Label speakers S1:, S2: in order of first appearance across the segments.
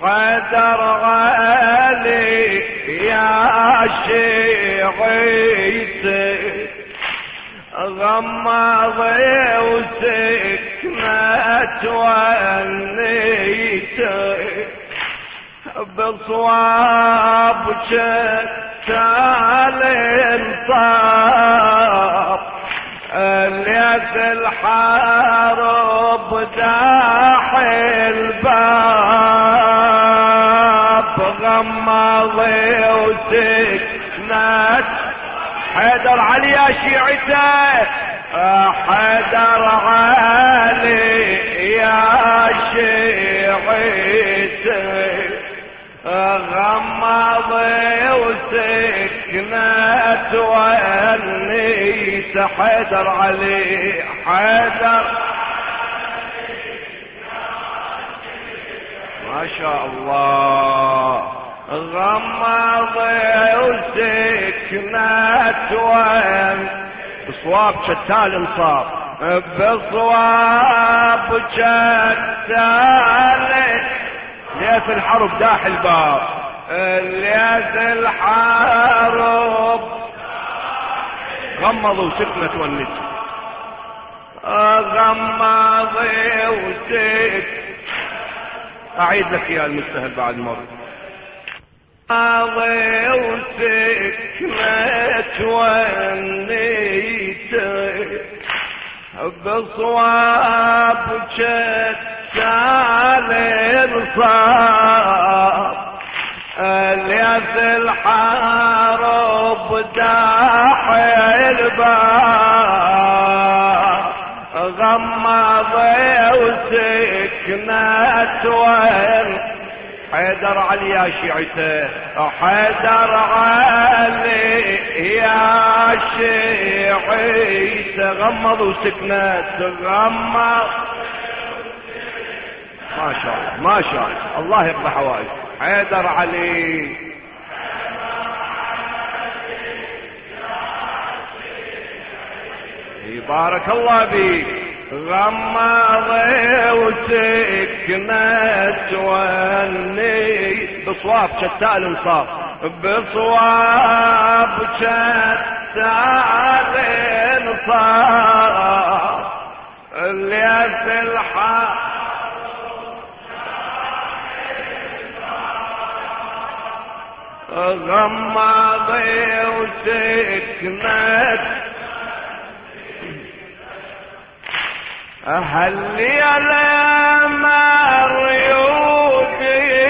S1: حيدر غالي يا شيعيتي غمضي وسكنت ونيتي بصواب شتال انصاب اليد الحارب داح الباب غمضي وسكنت حيدر علي يا شيعته حيدر علي يا شيعته غمضي وسكنت ونيت حيدر علي حيدر ما شاء الله غمضي وسكنت بصواب شتال انصاب بصواب شتال ليث الحرب داح الباب ليث الحرب غمضوا سكنت والنت غمضي وسك اعيد لك يا المستهل بعد مرة غمضي وسكنت والنت بصواب شتال انصاب الياس الحارب داح الباب غمضي وسكنت وين حيدر علي يا شيعته حيدر علي يا شيعته غمض وسكنت غمض ما شاء الله ما شاء الله الله يقضي حوائج حيدر علي بارك الله بيك غمضي وسكنت وني بصواب شتال انصاف بصواب شتال انصاف الياس الحق غمضي وسكنت هل يا مريوب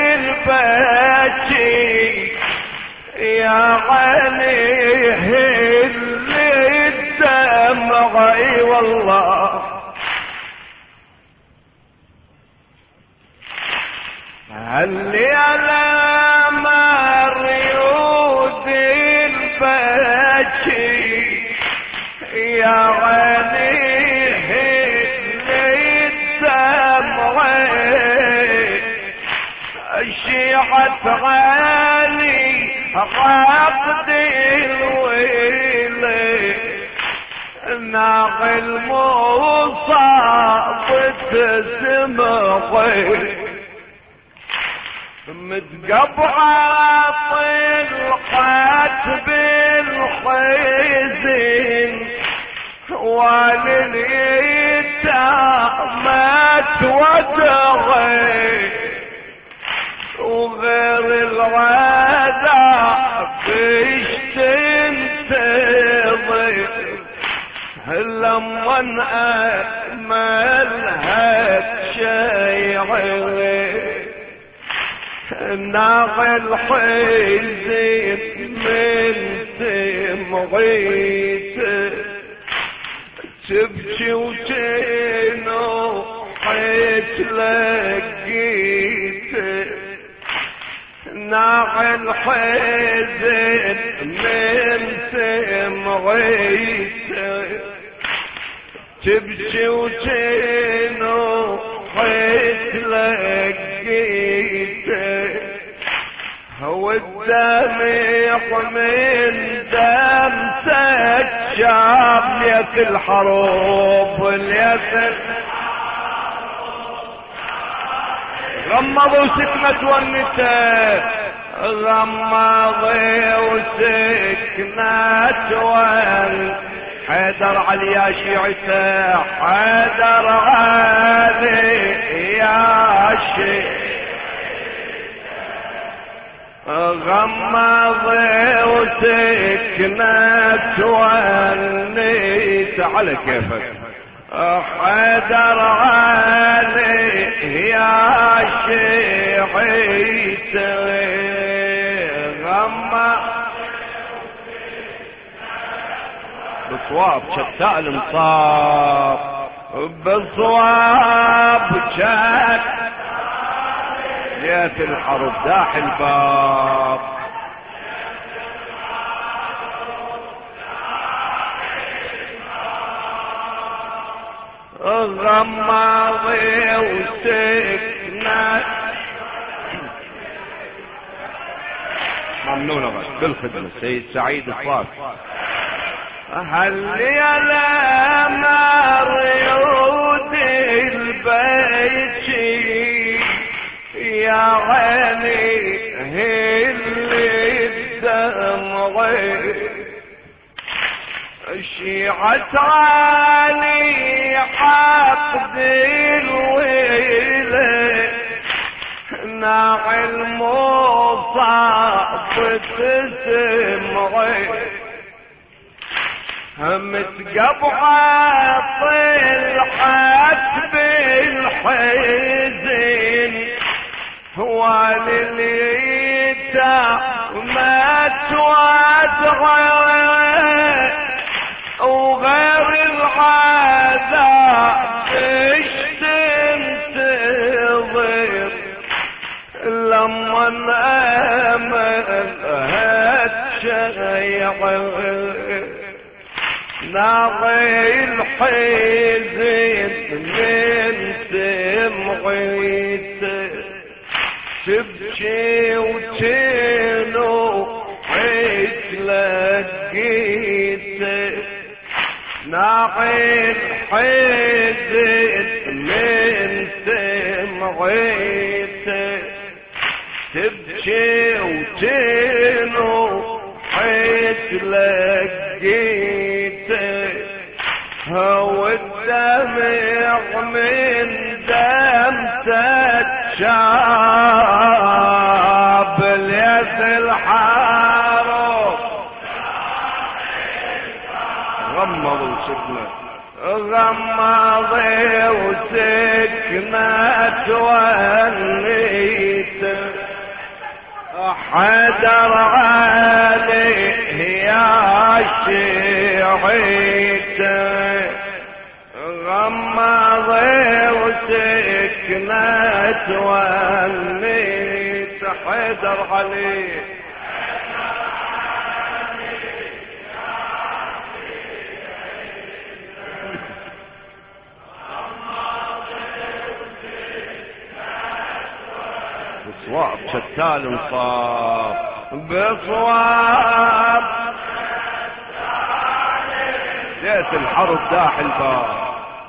S1: البكي يا علي هل الدمع والله هل يا مريوب البكي يا علي شيعت غالي عقد الويل ناقل مصاب تسمعي متقبعة طلقت بالحزن واليتامى ودغي وغير العذاب فيش تنتظر لما نأملها شيعي ناقل حزن من تمغيت تبكي وتنو حيت لقيت ناقل حزن من تمغيت تبكي وتنو حيت لقيت هو الدمع من دمسك شاب ليك الحروب ليك غمضوا سكنة والنساء، غمضوا وسكنة حيدر علي يا شيعته، حيدر علي يا شيعته، غمض وسكنت وليت على كيفك، حيدر علي يا شيعته، غمض بصواب شتاء المصاب، بصواب شتاء جيت الحرب داح الباب، غمضي وسكنت ممنونة بالخدمة السيد سعيد الصافي. هل يا الأمر يعود البيت يا عيني اللي الدمع شيعة علي عقد الويلة ناعي المصاب تسمعي متقبعة طلعت بالحزن والليتا ما توادعي وغير العذاب تنتظر لما نامت شيع ناضي الحزن من سمعيته تبكي وتنو عيش لقيته ناقي الحزن من سمعيته تبكي وتنو عيش لقيته هو الدمع من دمتك شاب الياس الحارب غمضوا سكنة غمضي وسكنة وليت حيدر عليه يا شيعته غمضي وسكنت وليت حيدر عليه بصواب شتال انصاف بصواب جيت الحرب داح الباب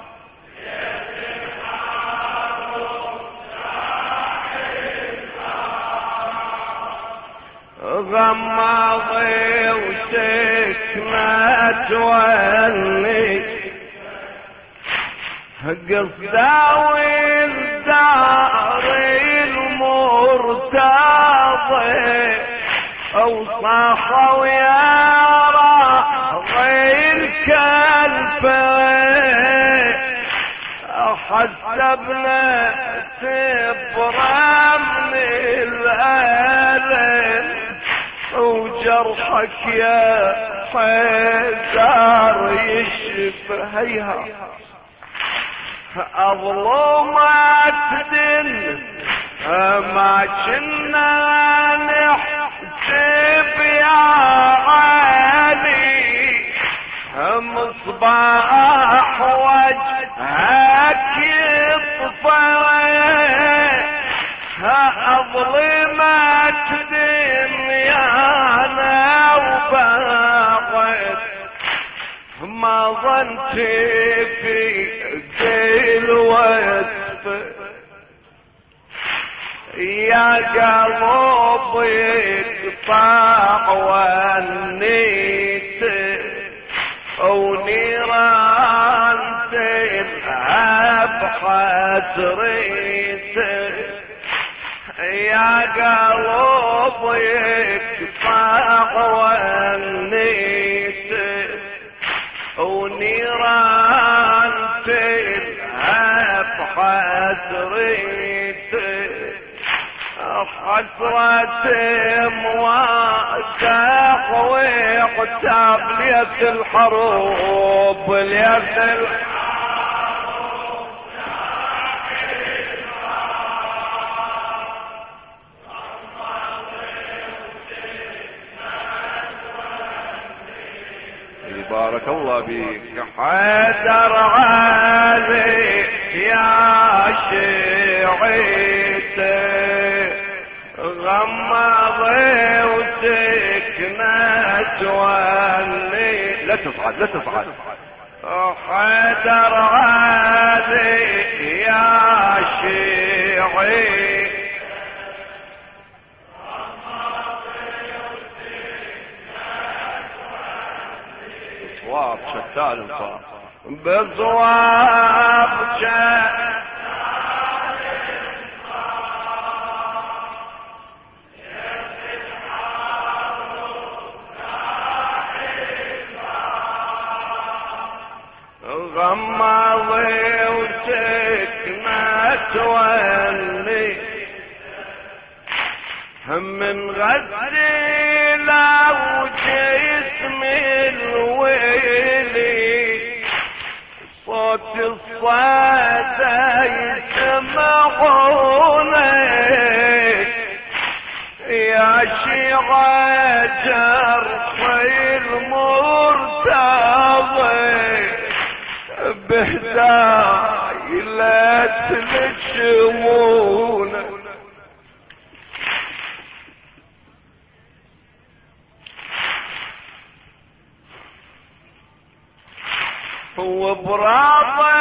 S1: غمضي وسكنت ولي قصداوي الدار المرتضي اوصاخوا يا راغي الكلفي حسبنا سبرا من الألم وجرحك يا حيدر يشفى هيها أظلمت دن ما كنا نحسب يا علي مصباح وجهك يطفى أظلمت دنيانا وباقت ما ظنت في قيل ويسف يا قلب يقطع ونيت ونيران تلهب حسريت يا قلب يقطع ونيت ونيران تلهب حسريت حسرة مواسق ويقتاب ليس الحروب ليس بارك الله بك حيدر علي يا شيعتي غمضي وسكنت ولي لا تفعل لا تفعل حيدر علي يا شيعي بصواب شتال الفار بصواب شتال غمضي وسكنت ولي من غسل وجسمي الويلي صوت الصدى يسمعوني يا شيعة جرحي المرتضي بهداي لا تلجمون وبراضي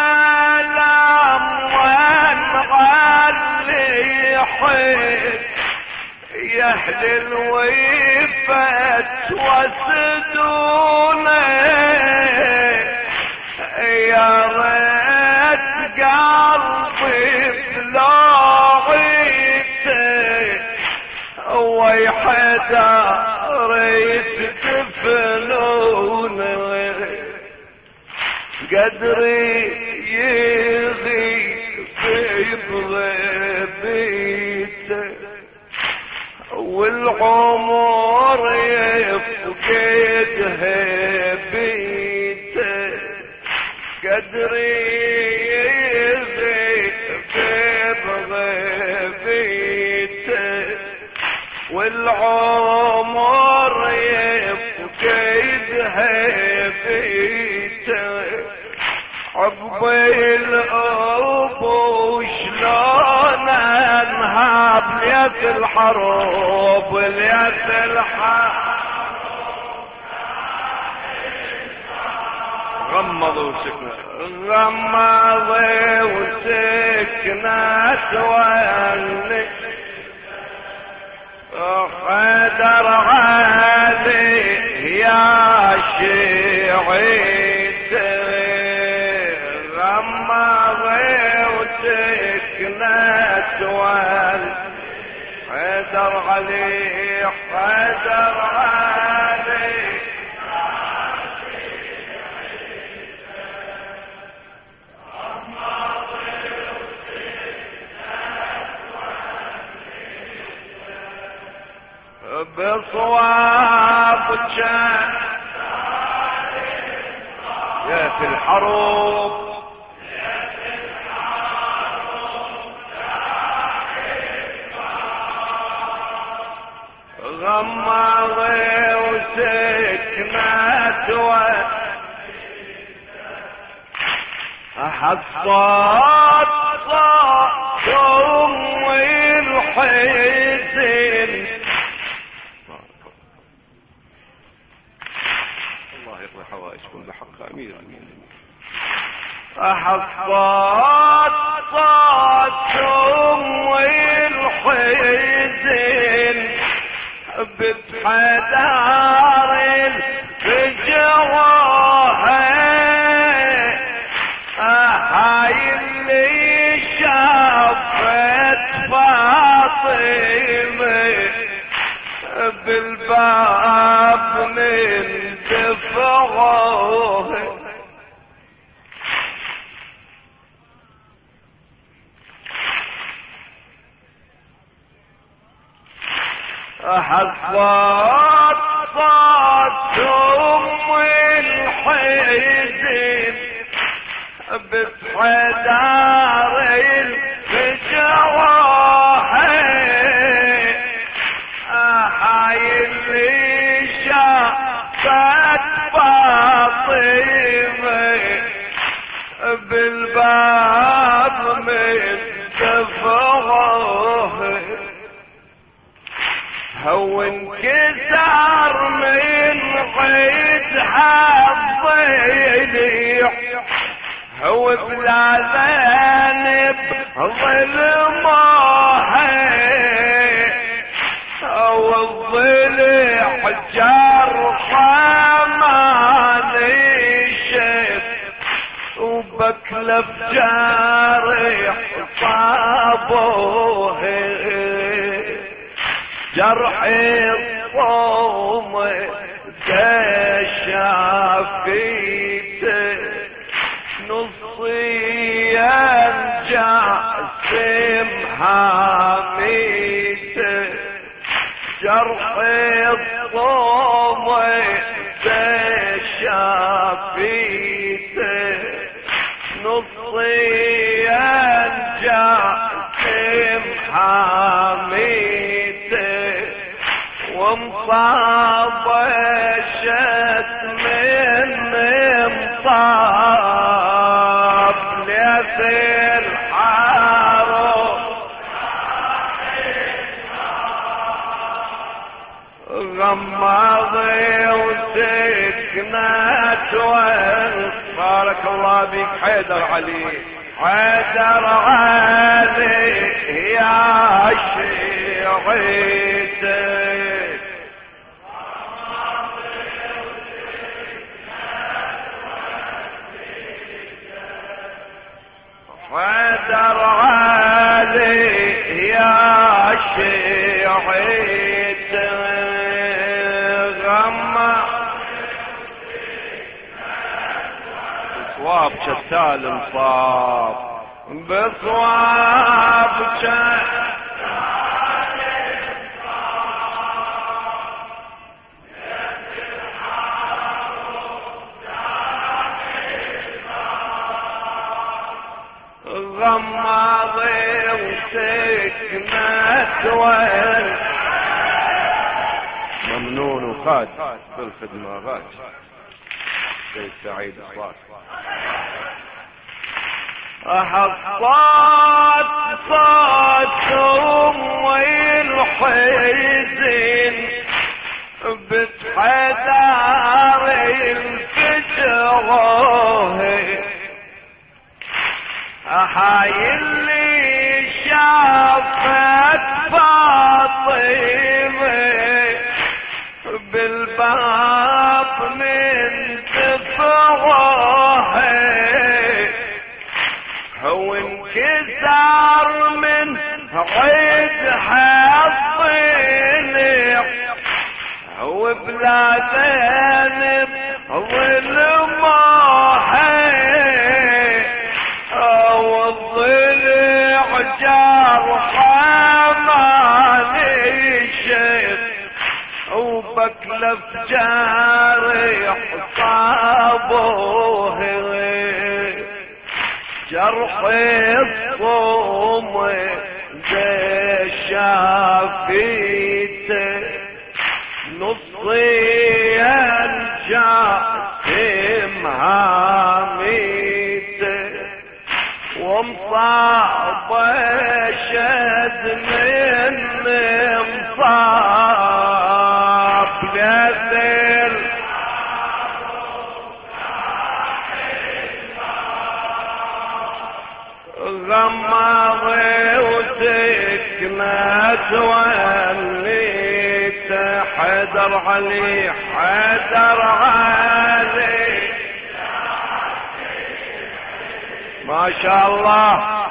S1: الاموال غالي حيل يهدي الويفة وسدوني يا ريت قلبي بلاغيته ويحدا ريت تفنوني قدري يغيب بغيبيته والعمر يفقد هبيته قدري يغيب بغيبيته والعمر يفقد هبيته عقبي الأبو شلون انهاب ليس الحروب ليس الحروب غمضوا وسكنت غمضوا وسكنت واني حيدر علي يا شيعتي غمضي وسكنت حيدر علي حيدر علي بصواب يا في الحروب غمضي وسكنت حصات صوت أمي الحزن الله يقضي حوائجكم بحق أمير المؤمنين حصات صوت أمي الحزن بتحدار الفجروها هاي اللي شافت فاطمة بالباب من دفعوها حصلت صوت أم الحزن بتحدار الفجروها هاي اللي شافت فاطمة بالباب من دفعوها هو انكسر من قيدها الضليع هو بلا ذنب ظلمها هو الضليع جرحه ما نشف وبكلف جارح صابوه جرح الصوم كشافيته نصي يرجع سمحاميته جرح الصوم كشافيته نصي يرجع سمحاميته ومصابشت من مصاب ليثير حارو غمضي وسكنت بارك الله بك حيدر علي حيدر علي يا شيعتي حيدر علي يا شيعتي غمّ بصواب شتال انصاب بصواب شتال غمضي وسكنت ممنون وخاد بالخدمة غاد سيد سعيد الصاد حصات صوت أم الحزن بتحدار الفجروه هاي اللي شافت فاطمة بالباب من دفعوها هو انكسر من عيدها الضليع هو بلا ذنب ظلموها والضلع جرحه ما نشف وبكلف جارح صابوه جرح الصوم شافيته نصي يرجع سمهاميته ومصاب شد من مصاب لسل غمضي وسكنت وليت حيدر علي حيدر علي ما شاء الله.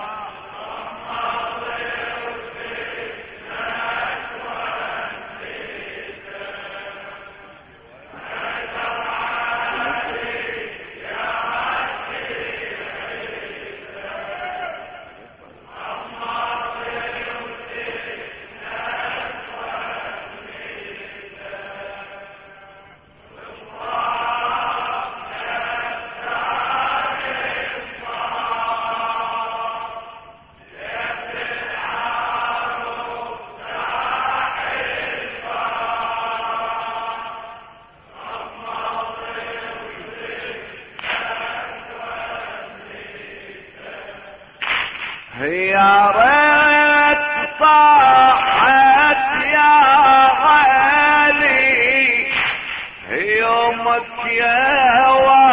S1: يا ريت صاحت يا علي يومك يا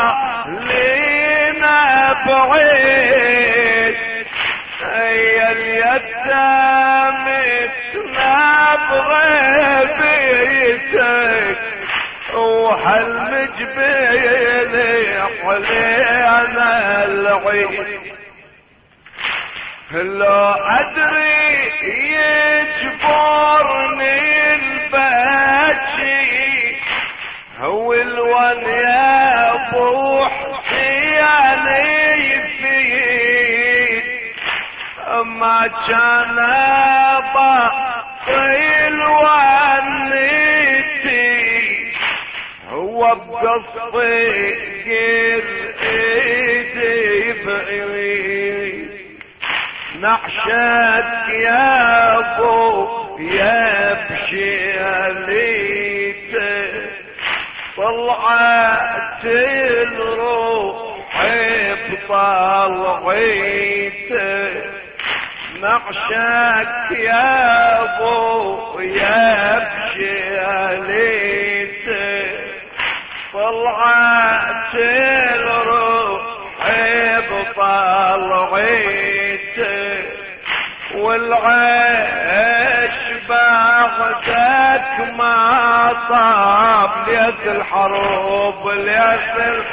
S1: ولينا بعيد، هي اليتام بغيبتك وهالمجبل علينا العيد. لو أدري يجبرني البكي هو الون يا ابو حسين يفيد، ما كان باطل ونيتي هو بقصدي قل ايدي بعيد. نعشك يا ابو يا بشياليته طلعت الروح بطلعيته، نعشك يا ابو يا بشياليته طلعت الروح بطلعيته، والعيش بعدك ما طاب ليس الحروب ليس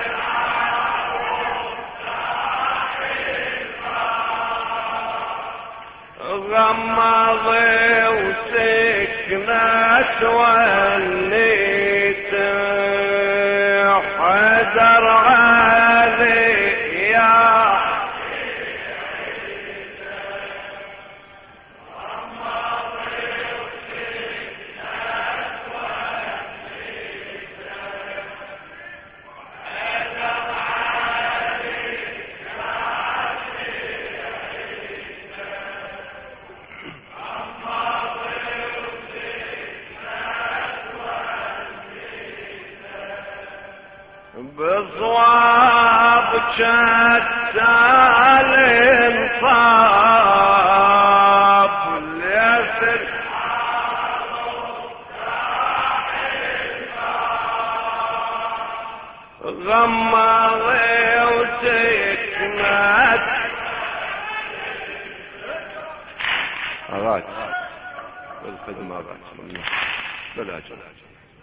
S1: غمضي وسكنت وليت حيدر علي يا بصواب شتال انصاب ليسر غمضي وسكنت أغاك بالخدمة بلا جلال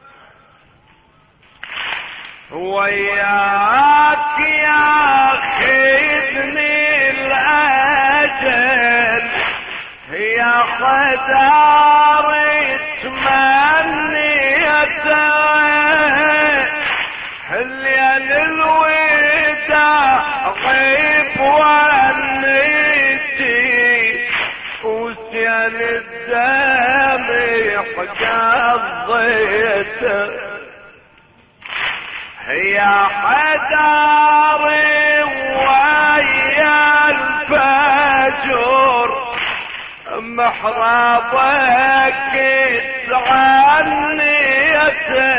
S1: وياك يا خدني الأجل يا قدر تمنيته الليل الوداع غيب ونيتي وسيل الدمع قضيته يا حداري ويا الفجر محرابك تعنيته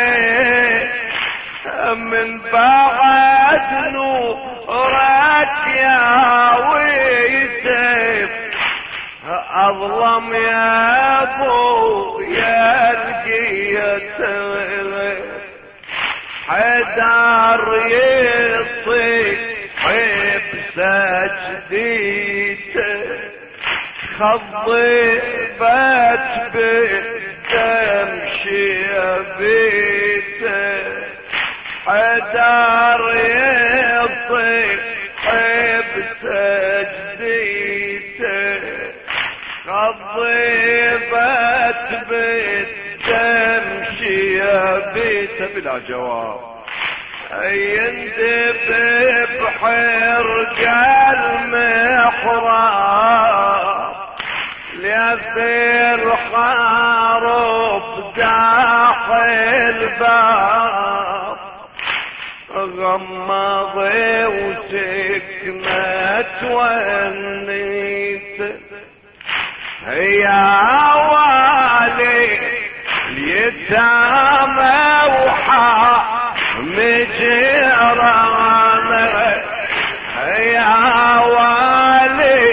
S1: من بعد نورك يا ويسف اظلم يا ابو يا لقيته حيدر يصيح بسجديته خضبت بالدم شي حدار يطيب بتجديته خضيبت بالتمشي بيته بلا جواب يندب بحرق المحراب ليثير حارب داخل باب غمضي وسكنت ونيت يا والي اليتامى وحام جيرانه يا والي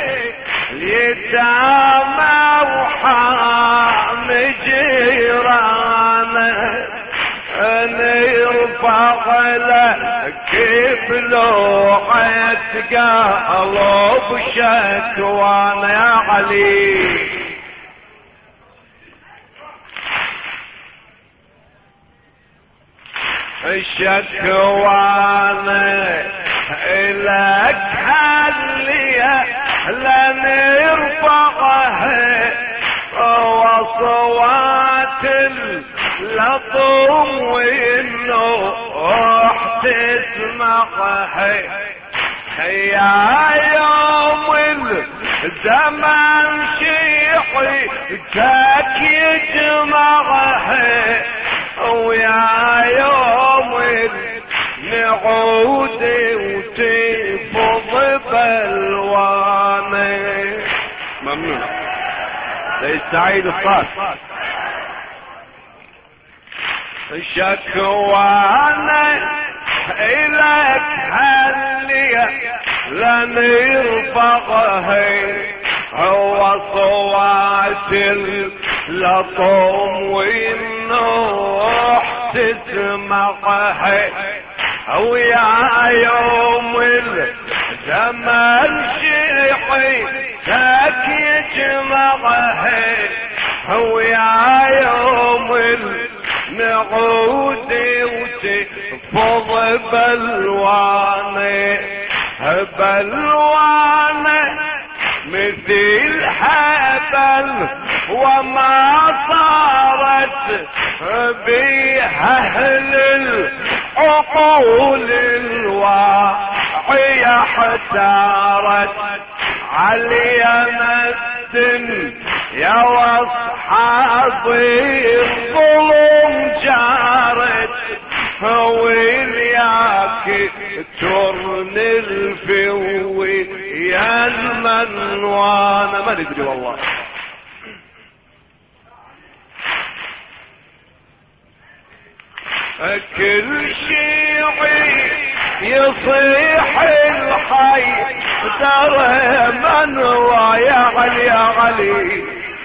S1: اليتامى وحام جيرانه نرفع لك بلوحة قلب شكوانا يا علي الشكوانا لك هلية لنرفعها وصوات اللطم والنوح تسمعها يا يوم الزمن شيحي تك يجمعها ويا يوم نعود وتفض بلوانه ممنون سيد سعيد الصاد شكوانا إليك هلية لنرفعها هو صوات اللطم والنوح تسمعها ويا يوم الزمن شيحي تك يجمعها ويا يوم نعود وتفض بلوانه بلوانه مثل حبل وما صارت بها اهل العقول الواعية احتارت علي مد يا واصحابي الظلم جارت وياك ترن الفوي يا المنوان ما ندري والله كل شيعي يصيح الحي ترى منوى يا علي يا علي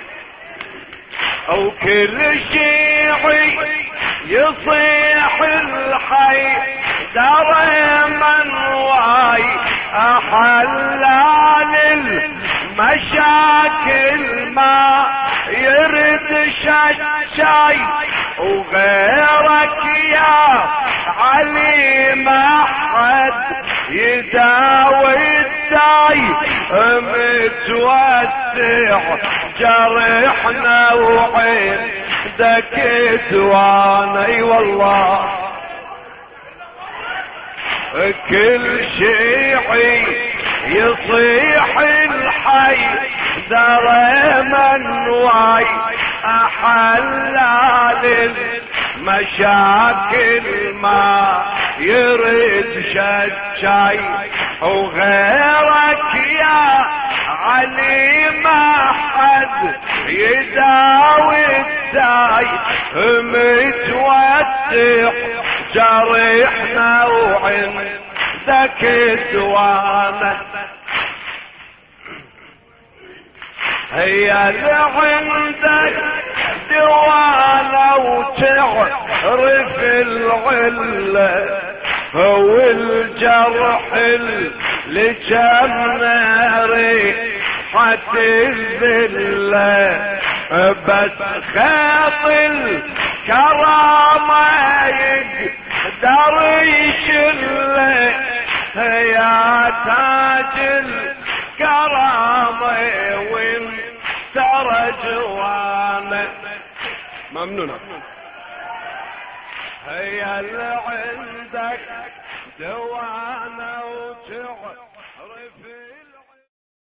S1: او كل شيعي يصيح الحي ترى منواي احلال المشاكل ما يرد شاي وغيرك يا علي ما حد يداوي الداي متوسع جرحنا وعين دكت وانا اي والله كل شيعي يصيح الحي درى منواي احلال المشاكل ما يرد شاي وغيرك يا علي ما حد يداوي الداي متوسع جرحنا وعندك دوانا هي اللي عندك دوانا وتعرف العلة هو الجرح اللي جمنا ريحة الذلة بس خاط الكرامة دريش اللي يا تاج الكرامة وانت رجوانه ممنونة هي اللي عندك دوانة وتعرف